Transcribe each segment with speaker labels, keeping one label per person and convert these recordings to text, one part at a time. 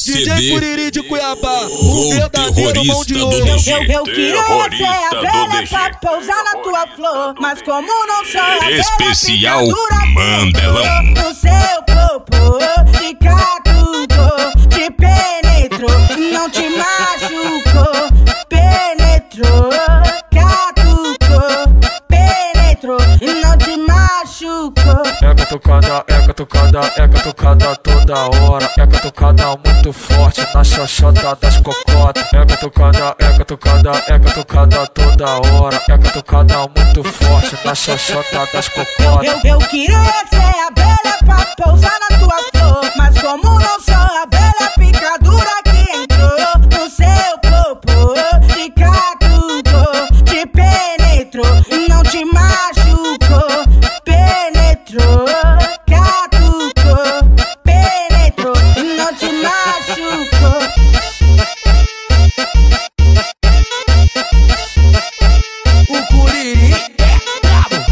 Speaker 1: DJ Curiri de Cuiabá, o
Speaker 2: Gol
Speaker 1: verdadeiro mão de ouro.
Speaker 3: Eu queria ser abelha pra pousar na tua flor, mas como não sou abelha,
Speaker 2: especial
Speaker 3: picadura
Speaker 2: Mandelão.
Speaker 3: no seu corpo, te catucou, te penetrou, não te machucou, penetrou, catucou, penetrou, não te machucou.
Speaker 4: É catucada toda hora. É catucada muito forte na xoxota das cocotas. É catucada toda hora. É catucada muito forte na xoxota das cocotas.
Speaker 3: Eu queria ser abelha pra pousar na tua flor, mas como não sou abelha, picadura que entrou no seu corpo, te catucou, te penetrou, não te machucou, penetrou, catucou, penetrou, não te machucou.
Speaker 1: O Curiri é brabo.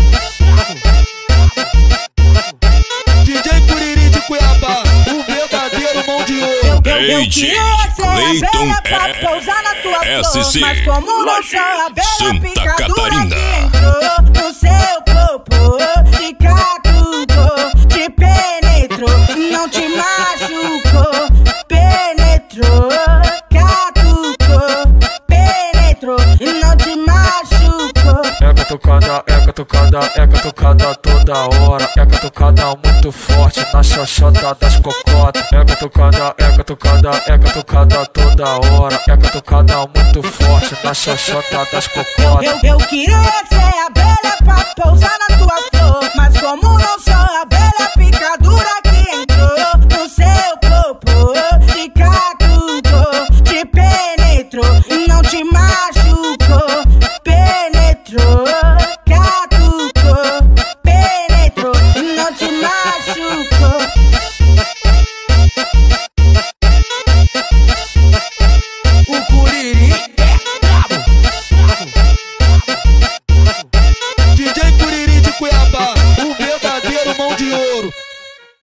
Speaker 1: DJ Curiri de Cuiabá, o verdadeiro mão de ouro.
Speaker 3: Eu queria ser abelha pra pousar na tua flor,
Speaker 2: SC,
Speaker 3: mas como não sou abelha,
Speaker 2: Santa
Speaker 3: picadura
Speaker 2: Catarina.
Speaker 3: que entrou no seu corpo, te catucou, te penetrou, não te machucou, penetrou, catucou, penetrou, não te machucou.
Speaker 4: É catucada toda hora. É catucada muito forte na xoxota das cocotas. É catucada toda hora. É catucada muito forte na xoxota das cocotas.
Speaker 3: Eu queria ser abelha pra pousar na tua flor, mas como não sou abelha,